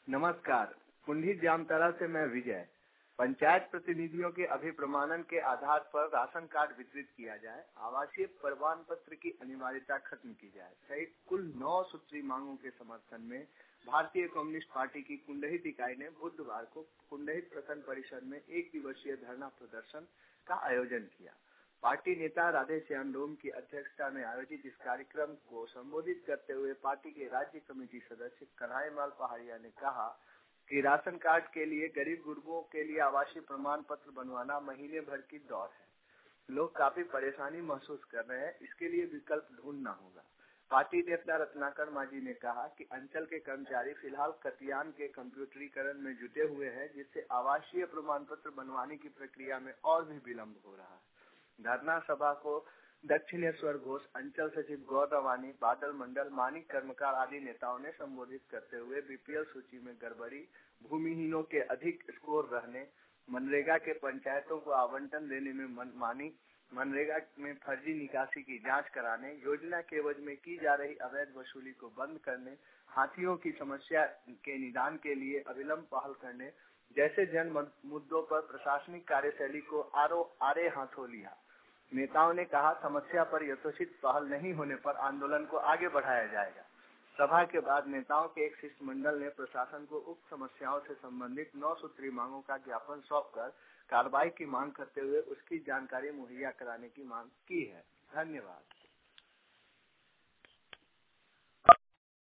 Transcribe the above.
नमस्कार, कुंडी जामताड़ा से मैं विजय। पंचायत प्रतिनिधियों के अभिप्रमाणन के आधार पर राशन कार्ड वितरित किया जाए, आवासीय प्रमाण पत्र की अनिवार्यता खत्म की जाए सहित कुल 9 सूत्री मांगों के समर्थन में भारतीय कम्युनिस्ट पार्टी की कुंडहित इकाई ने बुधवार को कुंडहित प्रखंड परिसर में 1 दिवसीय धरना प्रदर्शन का आयोजन किया। पार्टी नेता राधेश्याम डोम की अध्यक्षता में आयोजित इस कार्यक्रम को संबोधित करते हुए पार्टी के राज्य कमेटी सदस्य कन्हैयालाल पहाड़िया ने कहा कि राशन कार्ड के लिए गरीब गुरबों के लिए आवासीय प्रमाण पत्र बनवाना महीने भर की दौड़ है। लोग काफी परेशानी महसूस कर रहे हैं, इसके लिए विकल्प ढूंढना होगा। पार्टी नेता रत्नाकर माझी ने कहा कि अंचल के कर्मचारी फिलहाल कतियान के कंप्यूटरीकरण में जुटे हुए हैं, जिससे आवासीय प्रमाण पत्र बनवाने की प्रक्रिया में और भी विलम्ब हो रहा है। धरना सभा को दक्षिणेश्वर घोष, अंचल सचिव गौर रवानी, बादल मंडल, मानिक कर्मकार आदि नेताओं ने संबोधित करते हुए बीपीएल सूची में गड़बड़ी, भूमिहीनों के अधिक स्कोर रहने, मनरेगा के पंचायतों को आवंटन देने में मनमानी, मनरेगा में फर्जी निकासी की जांच कराने, योजना के एवज में की जा रही अवैध वसूली को बंद करने, हाथियों की समस्या के निदान के लिए अविलंब पहल करने जैसे जन मुद्दों पर प्रशासनिक कार्यशैली को आरे हाथों लिया। नेताओं ने कहा, समस्या पर यथोचित पहल नहीं होने पर आंदोलन को आगे बढ़ाया जाएगा। सभा के बाद नेताओं के एक शिष्टमंडल ने प्रशासन को उक्त समस्याओं से संबंधित 9 सूत्री मांगों का ज्ञापन सौंपकर कार्रवाई की मांग करते हुए उसकी जानकारी मुहैया कराने की मांग की है। धन्यवाद।